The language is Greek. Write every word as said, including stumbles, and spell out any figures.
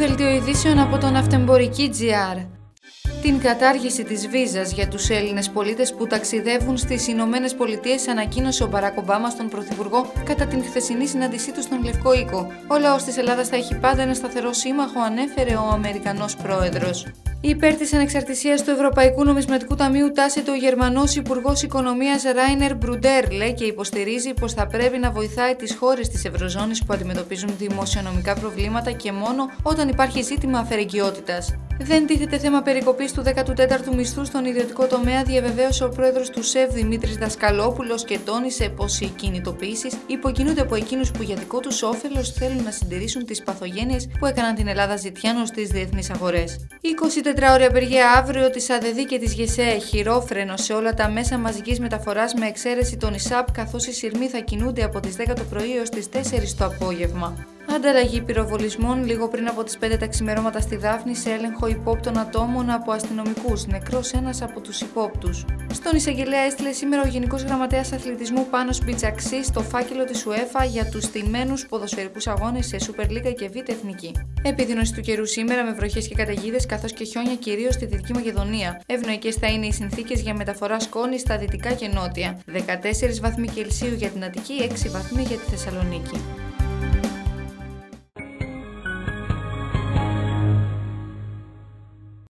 Δελτίο ειδήσεων από το Ναυτεμπορική τζι αρ. Την κατάργηση της βίζας για τους Έλληνες πολίτες που ταξιδεύουν στις Ηνωμένες Πολιτείες ανακοίνωσε ο Μπαράκ Ομπάμα στον Πρωθυπουργό κατά την χθεσινή συνάντησή του στον Λευκό Οίκο. Ο λαός της Ελλάδας θα έχει πάντα ένα σταθερό σύμμαχο, ανέφερε ο Αμερικανός πρόεδρος. Υπέρ της ανεξαρτησίας του Ευρωπαϊκού Νομισματικού Ταμείου τάσεται ο Γερμανός Υπουργός Οικονομίας Ράινερ Μπρουντέρλε και υποστηρίζει πως θα πρέπει να βοηθάει τις χώρες της Ευρωζώνης που αντιμετωπίζουν δημοσιονομικά προβλήματα και μόνο όταν υπάρχει ζήτημα αφαιρεγγιότητας. Δεν τίθεται θέμα περικοπής του δέκατου τέταρτου μισθού στον ιδιωτικό τομέα, διαβεβαίωσε ο πρόεδρος του ΣΕΒ Δημήτρης Δασκαλόπουλος και τόνισε πως οι κινητοποιήσεις υποκινούνται από εκείνους που για δικό τους όφελος θέλουν να συντηρήσουν τις παθογένειες που έκαναν την Ελλάδα ζητιάνο στις διεθνείς αγορές. εικοσιτετράωρη απεργία αύριο της ΑΔΕΔ και της ΓΕΣΕ, χειρόφρενο σε όλα τα μέσα μαζικής μεταφοράς με εξαίρεση των ΙΣΑΠ, καθώς οι σειρμοί θα κινούνται από τις δέκα το πρωί έως τις τέσσερις το απόγευμα. Ανταλλαγή πυροβολισμών λίγο πριν από τις πέντε τα ξημερώματα στη Δάφνη σε έλεγχο υπόπτων ατόμων από αστυνομικούς, νεκρός ένας από τους υπόπτους. Στον εισαγγελέα έστειλε σήμερα ο Γενικός Γραμματέας Αθλητισμού Πάνος Μπιτσαξής στο φάκελο της UEFA για τους στημένους ποδοσφαιρικούς αγώνες σε Super League και Β' Εθνική. Επιδείνωση του καιρού σήμερα με βροχές και καταιγίδες καθώς και χιόνια κυρίως στη Δυτική Μακεδονία. Ευνοϊκές θα είναι οι συνθήκες για μεταφορά σκόνης στα δυτικά και νότια. δεκατέσσερις βαθμοί Κελσίου για την Αττική, έξι βαθμοί για τη Θεσσαλονίκη.